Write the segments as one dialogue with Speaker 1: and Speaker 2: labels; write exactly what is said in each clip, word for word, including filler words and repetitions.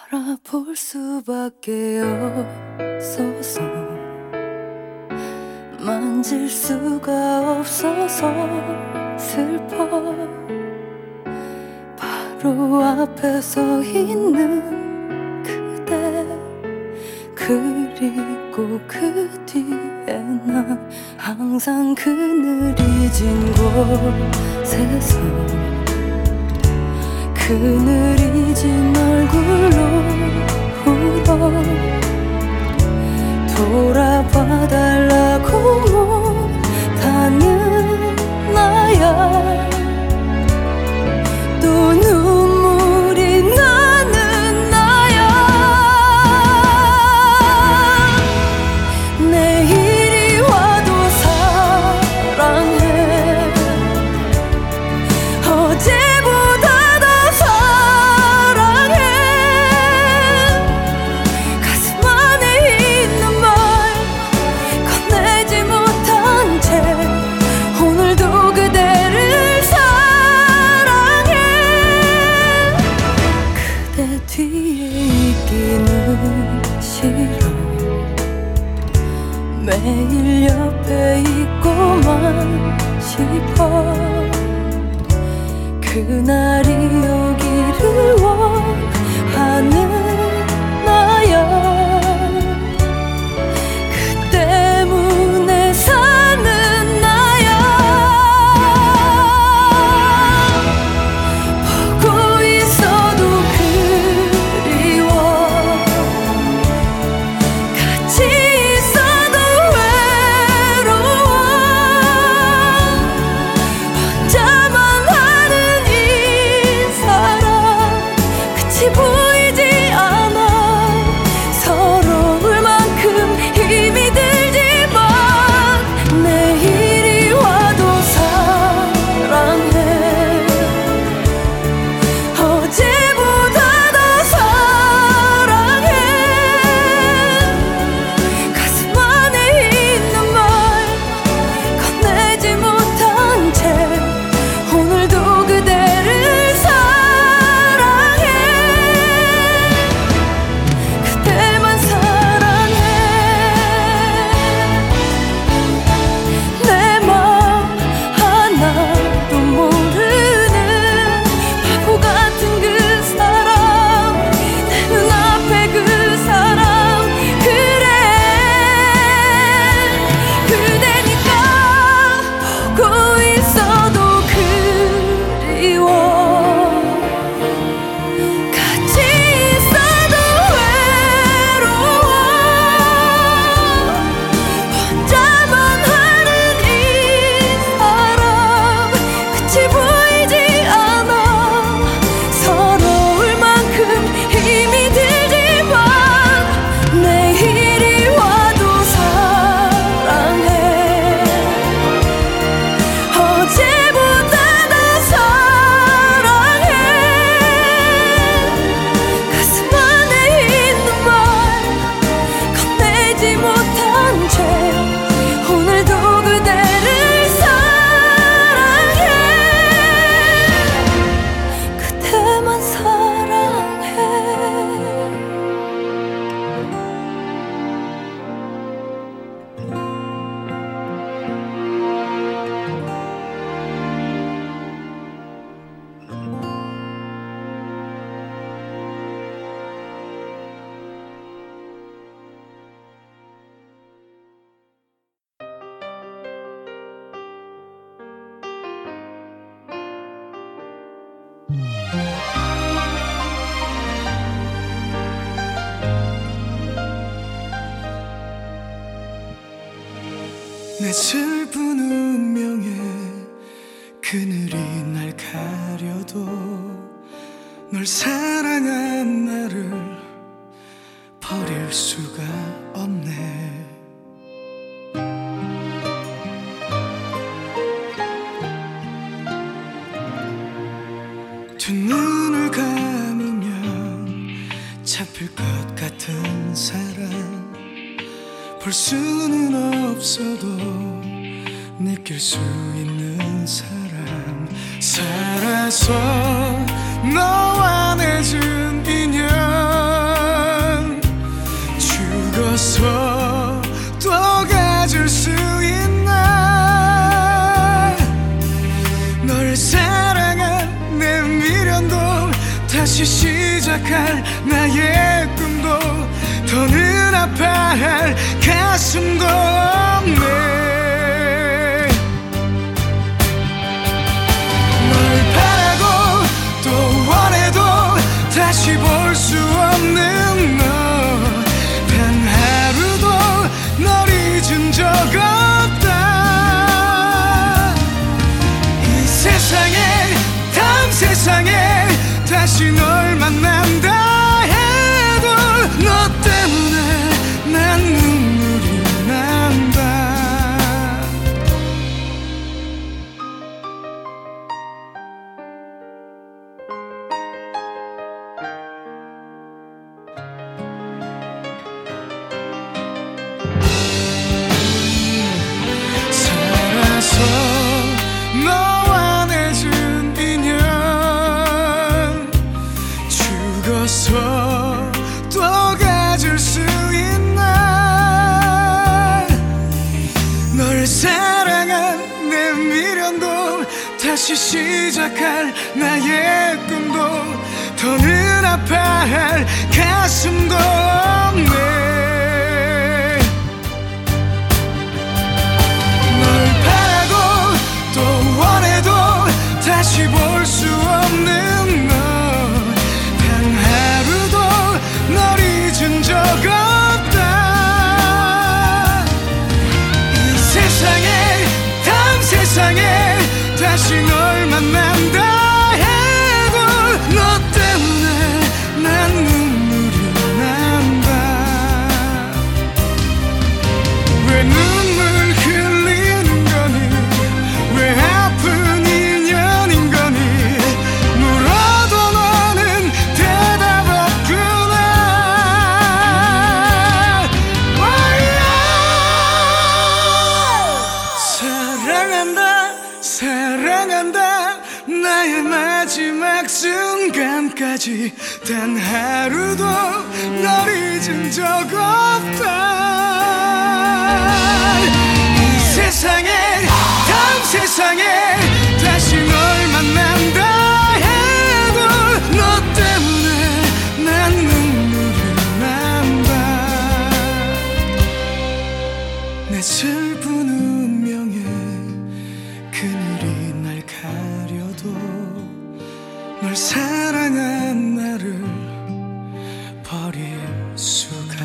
Speaker 1: 바라볼 수밖에 없어서 만질 수가 없어서 슬퍼. 바로 앞에 서 있는 그대, 그리고 그 뒤에 난 항상 그늘이진 곳에서 그늘이진 얼굴로 울어. 돌아봐달라고 못하는 나야. 또 눈물이 나는 나야. 내일이 와도 사랑해. 어제보다 더 사랑해. 가슴 안에 있는 말 건네지 못한 채 오늘도 그대를 사랑해. 그대 뒤에 있기는 싫어. 매일 옆에 있고만 싶어. 그날이 오기를 원하는 나야. 그 때문에 사는 나야. 보고 있어도 그리워. 같이 있어도 외로워. 혼자만 하는 이 사랑 끝이 보이지 않아. 서러울 만큼 힘이 들지만 내일이 와도 사랑해. 어제보다 더 사랑해. 가슴 안에 있는 말 건네지 못한 채 오늘도 그대를 사랑해. 그대만 사랑해. 내 맘 하나도 모르는 바보 같은 그 사람, 내 눈앞에 그 사람. 그래, 그대니까 보고 있어도 그리워. 같이 있어도 외로워. 혼자만 하는 이 사람 끝이 보이지 않아. 서러울 만큼 힘이 들지만 내일이 와도 사랑해. 어제보다 더 사랑해. 가슴 안에 있는 말 건네지 못한 채 오늘도 그대를 사랑해. 그대만 사랑해.
Speaker 2: 내 슬픈 운명에 그늘이 날 가려도 널 사랑한 나를 버릴 수가 없네. 두 눈을 감으면 잡힐 것 같은 사랑, 볼 수는 없어도 느낄 수 있는 사람. 살아서 너와 맺은 인연 다시 시작할 나의 꿈도 더는 아파할 가슴도 없네. 널 바라고 또 원해도 다시 볼 수 없는 너, 단 하루도 널 잊은 적 없다. 이 세상에 다음 세상에 다시 널 만난다 해도 너 때문에 난 눈물이 난다. 살아서 너와 맺은 인연, 죽어서 또 가질 수 있나. 널 사랑한 내 미련도 다시 시작할 나의 꿈도 더는 아파할 가슴도 없네. 다시 볼 수 없는 너, 단 하루도 널 잊은 적 없다. 이 세상에 다음 세상에 다시 널 만난다 해도 너 때문에 난 눈물이 난다. 왜 눈물 흘리는 거니, 왜 아픈 나의 마지막 순간까지 단 하루도 널 잊은 적 없다. 이 세상에 다음 세상에 다시 널 만난다 해도 너 때문에 난 눈물이 난다. 내 슬픈 운명에 그늘이 날 가려도 널 사랑한 나를 버릴 수가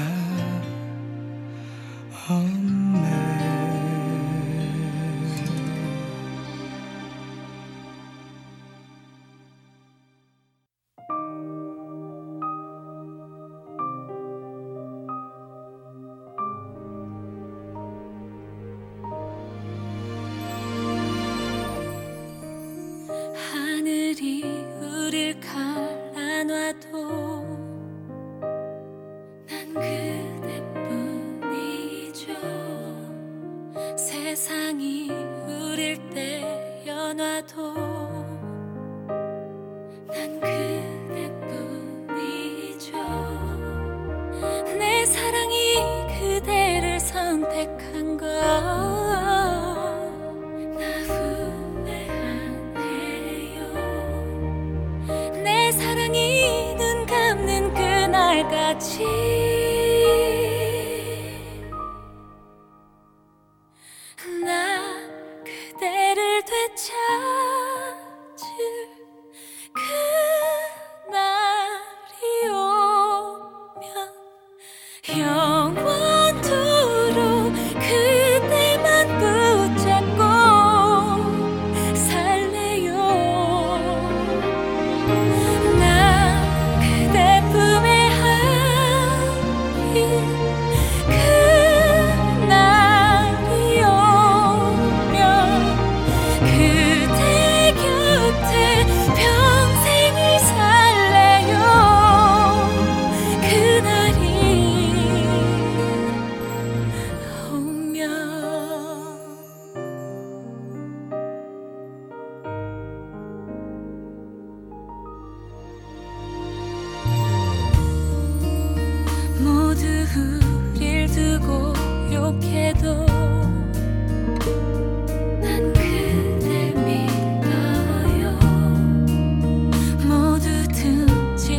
Speaker 2: 없네.
Speaker 1: 하늘이 우릴 갈아놔도 난 그대뿐이죠. 세상이 우릴 떼어놔도 난 그대뿐이죠. 내 사랑이 그대를 선택한 것 나 후회 안 해요. 내 사랑이 눈 감는 그날까지 나 그대를 되찾을 그날이 오면 영원토록 그대만 붙잡고 살래요. 나 그대 품에 안길 그날이 오면 그대 곁에 평생을 살래요. 그날이 오면 모두 우릴 두고 욕해도 난 그댈 믿어요. 모두 등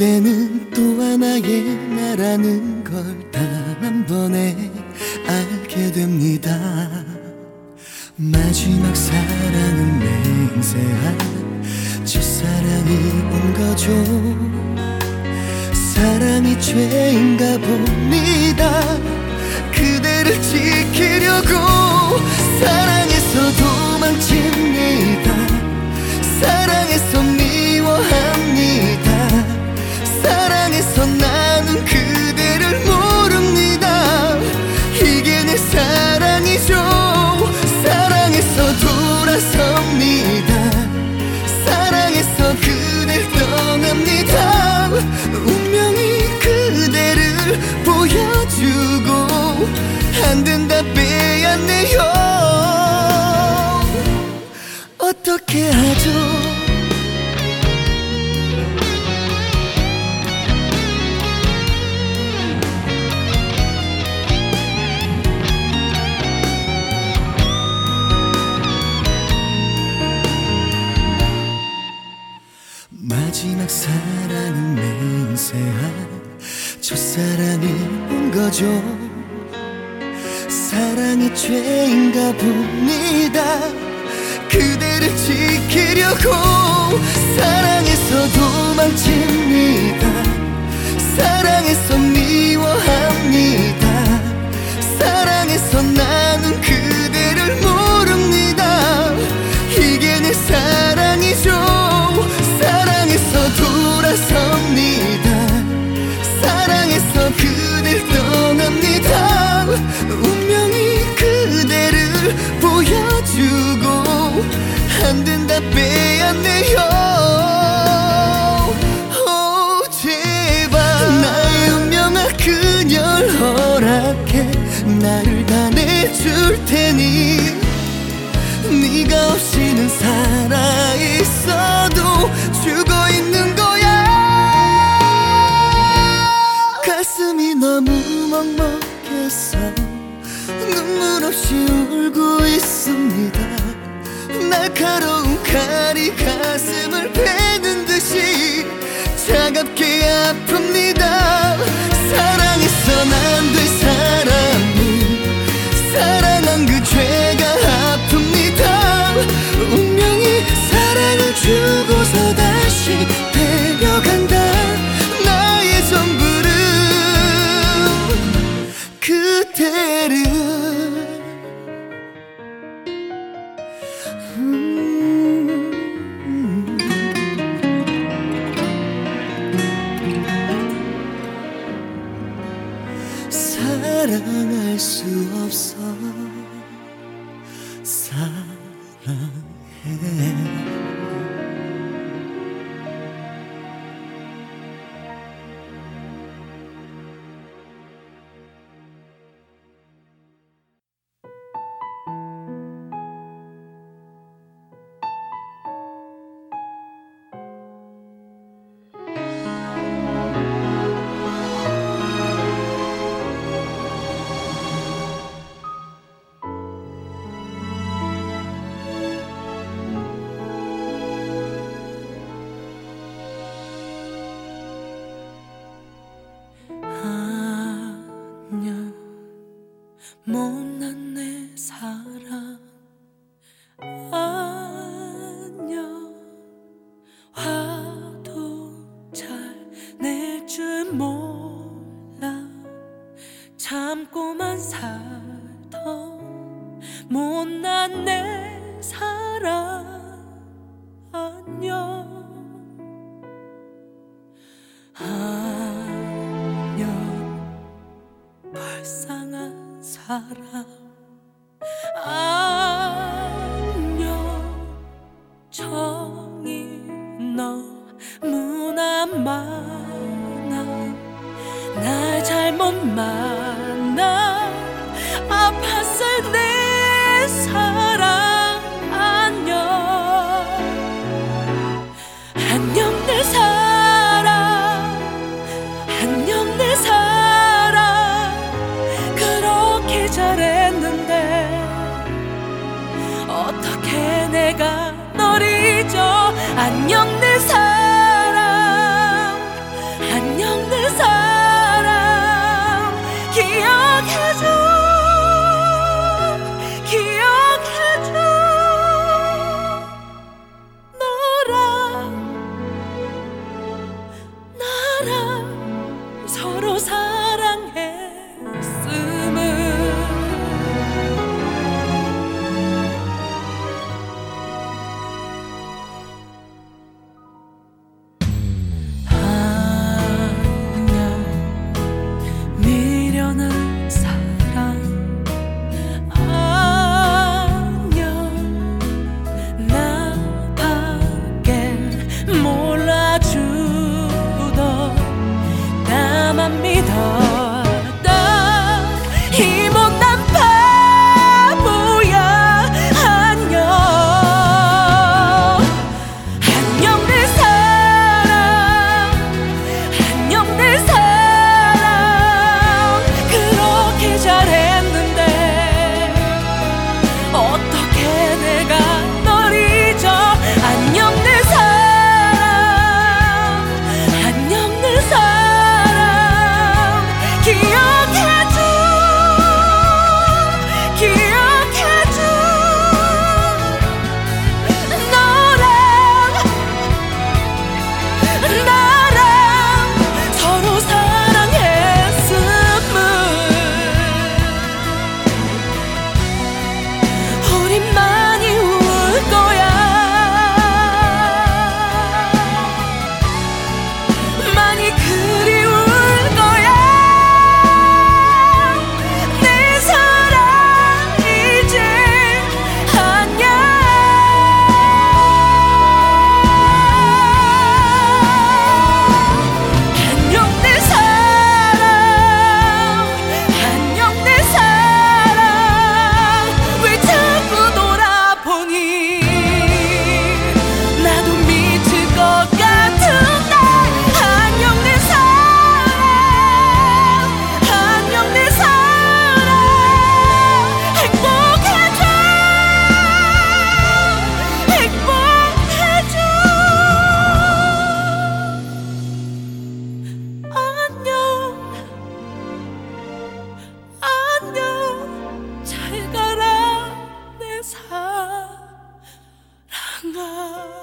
Speaker 2: 그대는 또 하나의 나라는 걸 단 한 번에 알게 됩니다. 마지막 사랑은 맹세한 첫사랑이 온 거죠. 사랑이 죄인가 봅니다. 그대를 지키려고 사랑해서 도망칩니다. 사랑해서 미워합니다. 사랑해서 나는 그대를 모릅니다. 이게 내 사랑이죠. 사랑해서 돌아섭니다. 사랑해서 그댈 떠납니다. 운명이 그대를 보여주고 안 된다 빼앗네요. 어떻게 하죠? 마지막 사랑은 맹세한 첫사랑이 온 거죠. 사랑이 죄인가 봅니다. 그대를 지키려고 사랑해서 도망칩니다. 사랑해서 미워합니다. 사랑해서 나는 그대를 모릅니다. 이게 내 사랑이죠. 사랑해서 돌아섭니다. 사랑해서 그댈 떠납니다. 운명이 그대를 보여주고 안 된다 빼앗네요. 오 제발 나의 운명아 그녀를 허락해. 나를 다 내줄 테니 네가 없이는 살아있어도 죽어있는 거야. 가슴이 너무 먹먹해서 눈물 없이 울고 있습니다. 날카로운 칼이 가슴을 베는 듯이 차갑게 아픕니다. 사랑했어 난 될 사람이 사랑한 그 죄가 아픕니다. 운명이 사랑을 주고서 다시 데려간다. 나의 전부를 그대를 음 사랑할 수 없어. 사랑해.
Speaker 1: 못난 내 사랑 안녕. 화도 잘 낼 줄 몰라. 참고만 살던 못난 내 사랑 안녕. 안녕. 불쌍한 사랑 안녕. 정이 너무나 많아. 날 잘못 만나 아팠을 내 사랑 안녕. 안녕 내 사랑 안녕 내 사랑. 그렇게 잘했는데 어떻게 내가 널 잊어. 안녕 내 사랑 사랑아.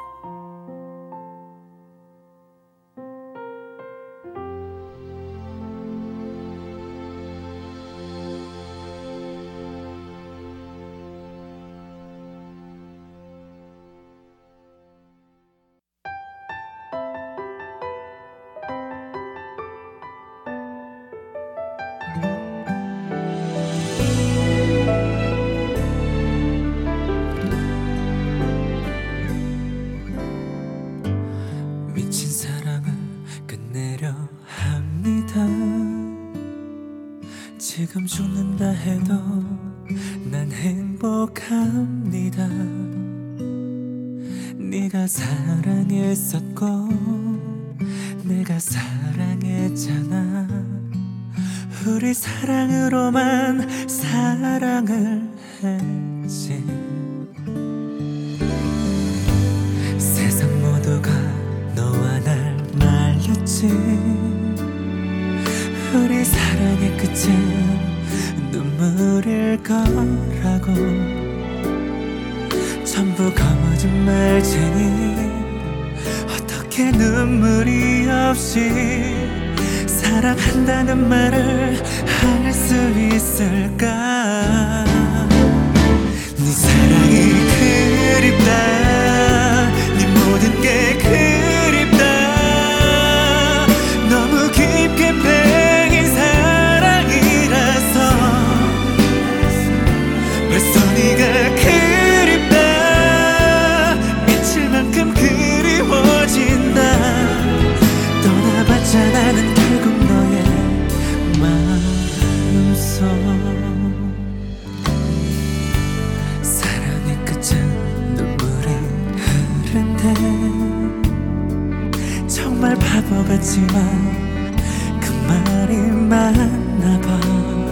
Speaker 3: 미친 사랑을 끝내려 합니다. 지금 죽는다 해도 난 행복합니다. 네가 사랑했었고 내가 사랑했잖아. 우리 사랑으로만 사랑을 했지. 세상 모두가 너와 날 말렸지. 우리 사랑의 끝은 눈물일 거라고. 전부 거짓말쟁이. 어떻게 눈물이 없이 사랑한다는 말을 할 수 있을까. 네 사랑이 그립다. 네 모든 게 그립다. 너무 깊게 팽인 사랑이라서 벌써 네가 그립다. 미칠 만큼 그리워진다. 떠나봤자 나는 결국 너의 마음속. 사랑의 끝은 눈물이 흐른데 정말 바보 같지만 그 말이 맞나 봐.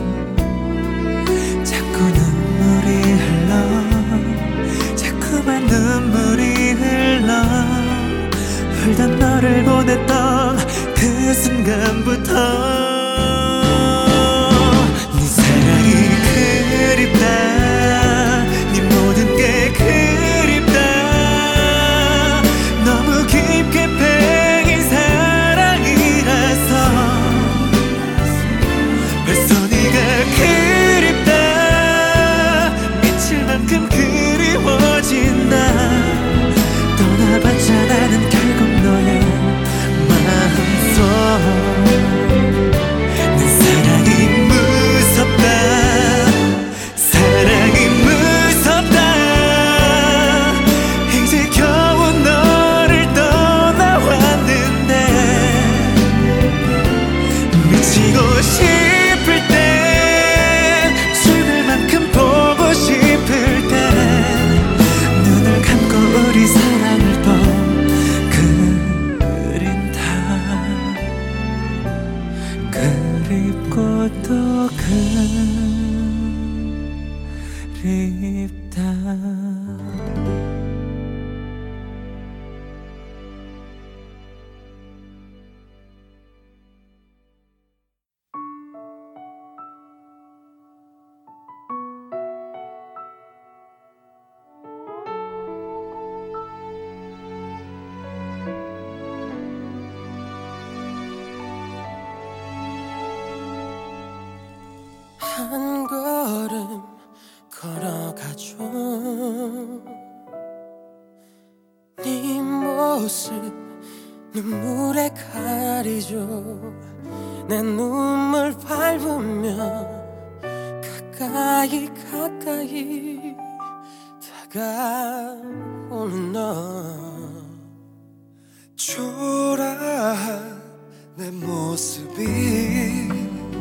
Speaker 3: 자꾸 눈물이 흘러. 자꾸만 눈물이 흘러. 울던 너를 보냈던 그 순간부터 네 사랑이 그립다. 네 모든 게 그립다. 너무 깊게 팽인 사랑이라서 벌써 네가 그립다. 미칠 만큼 그리워진다. 떠나봤자 나는 결국 너의 마음속. 내 사랑이 무섭다. 사랑이 무섭다. 이제 겨우 너를 떠나왔는데 미치고 싶을 땐 죽을 만큼 보고 싶을 땐 눈을 감고 우리 사랑을 또 그린다. 그립고 또 그립다.
Speaker 1: 한 걸음 걸어가죠. 네 모습 눈물에 가리죠. 내 눈물 밟으며 가까이 가까이 다가오는 너.
Speaker 2: 초라한 내 모습이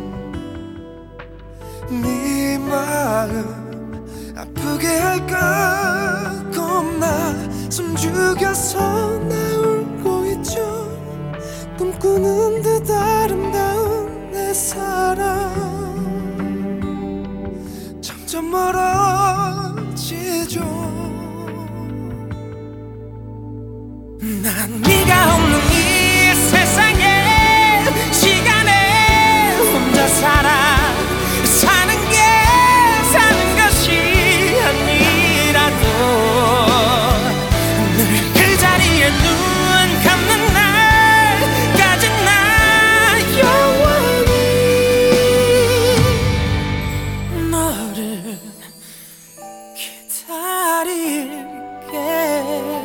Speaker 2: 네 마음 아프게 할까 겁나 숨죽여서 나 울고 있죠. 꿈꾸는 듯 아름다운 내 사랑 점점 멀어지죠.
Speaker 1: 난 네가 없는 이 세상에 시간에 혼자 살아. 사는 게 사는 것이 아니. 너를 기다릴게.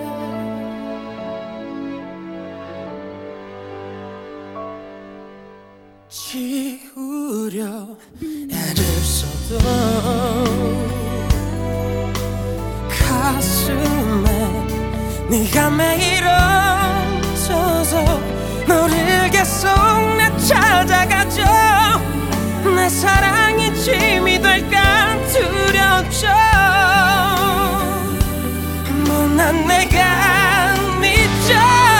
Speaker 1: 지우려 애를 써도 가슴에 네가 매일 얹혀서 너를 계속 나 찾아가죠. 내 사랑이 짐이 될까 두렵죠. 뭐 난 내가 믿죠.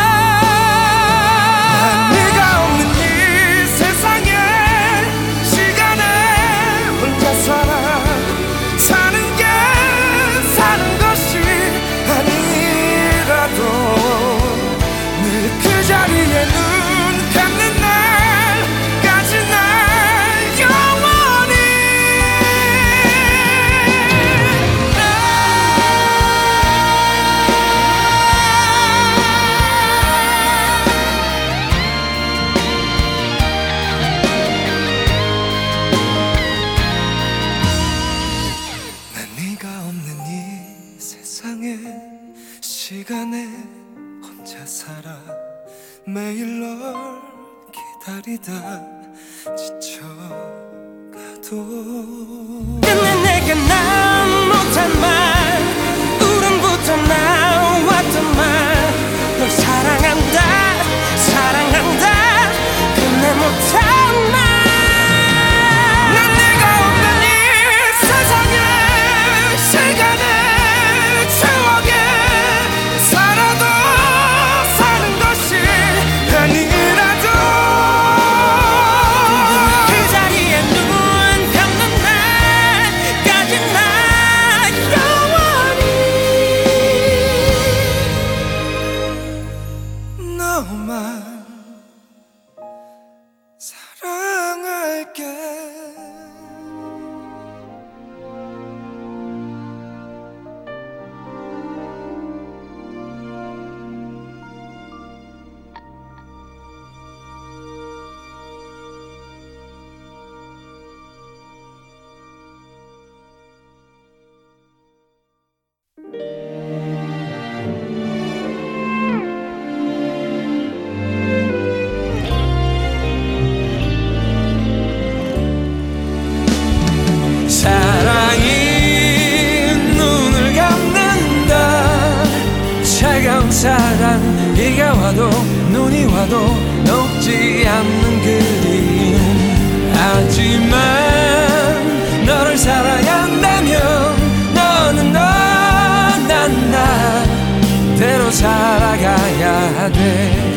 Speaker 2: 난 네가 없는 이 세상에 시간에 혼자 살아. 사는 게 사는 것이 아니라도 늘 그 자리에 눈 감는 날까지 날 영원히 난 네가 없는 이 세상에 시간에 혼자 살아. 매일 널 기다리다 지쳐가도
Speaker 1: 끝내 내게 난 못한 말 울음부터 나왔던 말 널 사랑한다 사랑한다 끝내 못한 말.
Speaker 2: 난 네가 없는 이 세상에 시간에 추억에 살아도 사는 것이 아니라도
Speaker 1: 그 자리에 눈 감는 날까지 나 영원히
Speaker 2: 너만 사랑할게.
Speaker 1: 사랑이 눈을 감는다. 차가운 사랑 비가 와도 눈이 와도 녹지 않는 그리움. 하지만 너를 사랑한다면 너는 너 난 나대로 살아가야 돼.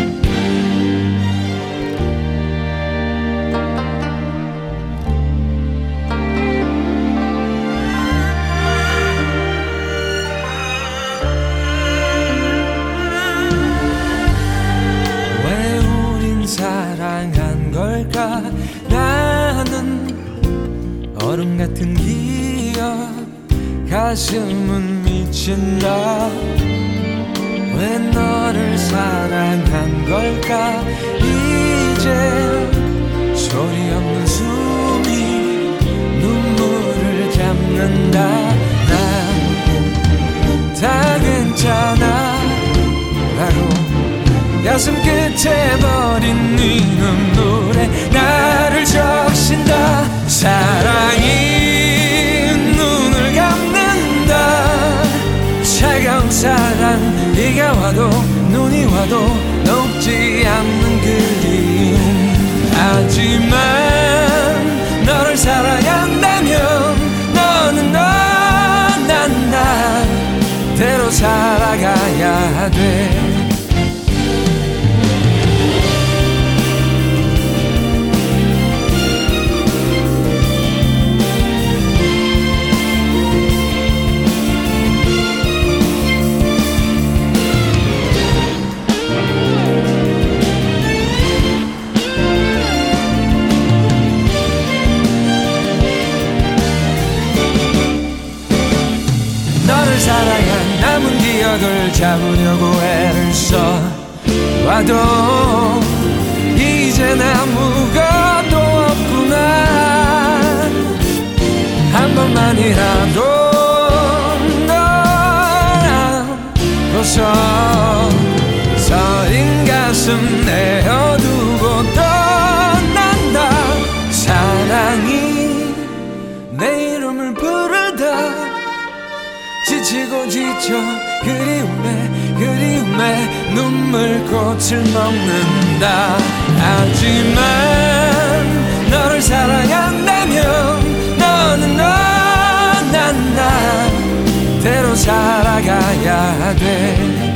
Speaker 1: 사랑한 걸까. 나는 얼음 같은 기억 가슴은 미친다. 왜 너를 사랑한 걸까. 이제 소리 없는 숨이 눈물을 잡는다. 난 다 괜찮아 라고 가슴 끝에 버린 네 눈물에 나를 적신다. 사랑이 눈을 감는다. 차가운 사랑 비가 와도 눈이 와도 녹지 않는 그리움. 하지만 너를 사랑한다면 너는 너 난 나대로 살아가야 돼. 사랑한 남은 기억을 잡으려고 애를 써와도 이젠 아무것도 없구나. 시간이라도 널 안고서 서린 가슴 내어두고 떠난다. 사랑이 내 이름을 부르다. 지치고 지쳐 그리움에 그리움에 눈물꽃을 먹는다. 하지만 너를 사랑한다면 너는 너 난 나대로 살아가야 돼.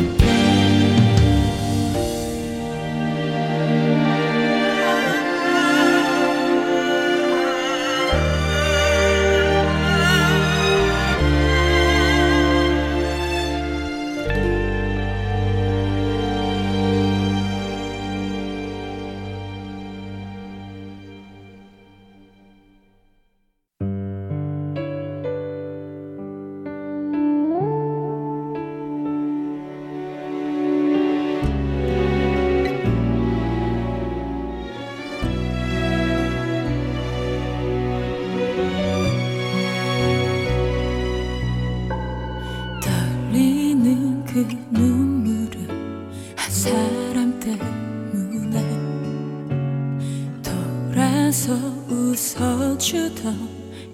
Speaker 4: 웃어주던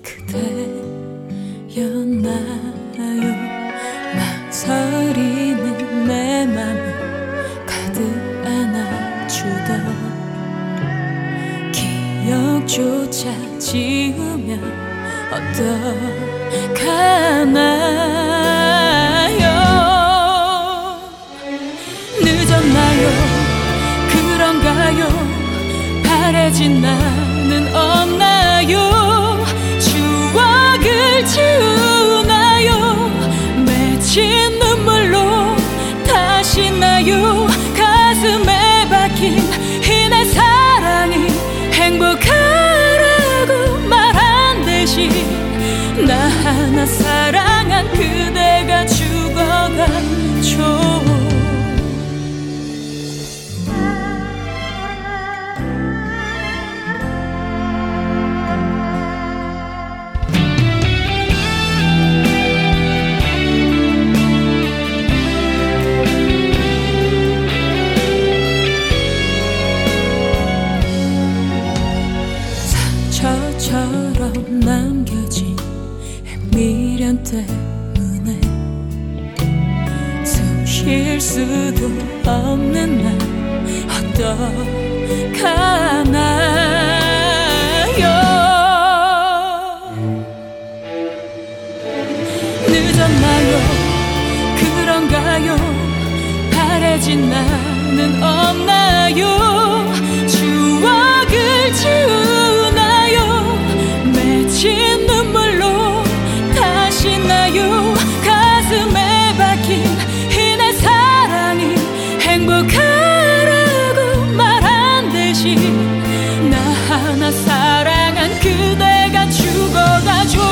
Speaker 4: 그대였나요. 망설이는 내 맘을 가득 안아주던 기억조차 지우면 어떡하나요. 늦었나요? 그런가요? 바래진 나는 없나요? 추억을 지우나요? 맺힌 눈물로 다시 나요? 가슴에 박힌 이 내 사랑이 행복하라고 말한 대신 나 하나 사랑한 그대가 죽어가죠. 상처처럼 남겨진 미련 때문에 숨 쉴 수도 없는 날 어떡하나요. 늦었나요? 그런가요? 바래진 나는 없나요? 추억을 지우나요? 맺힌 눈물로 다시 나요? 가슴에 박힌 이 내 사랑이 행복하라고 말한 대신 나 하나 사랑한 그대가 죽어가죠.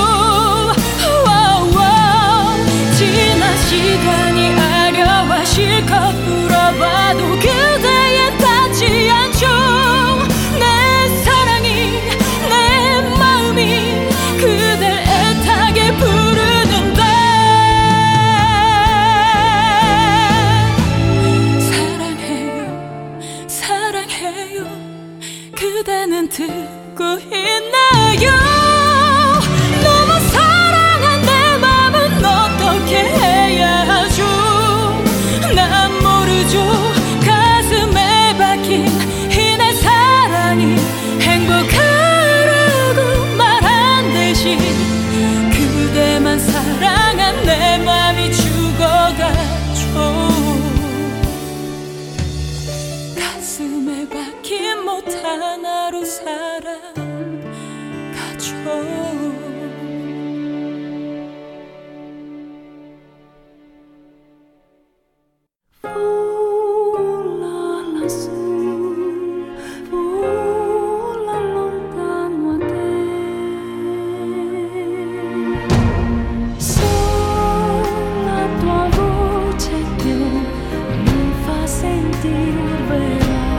Speaker 4: 지난 시간이 아려와 실컷 울어봐도 그대에 닿지 않죠. 내 사랑이 내 마음이 그댈 애타게 부르는데 사랑해요 사랑해요 그대는 듣고 있나요. 너무 사랑한 내 맘은 어떻게 해야 하죠. 난 모르죠. 가슴에 박힌 이 내 사랑이 행복하라고 말한 대신 그대만 사랑한 내 맘이 죽어가죠. 가슴에 박힌 못 하나로 살아가죠.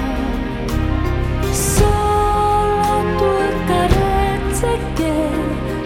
Speaker 5: Solo tus carezas que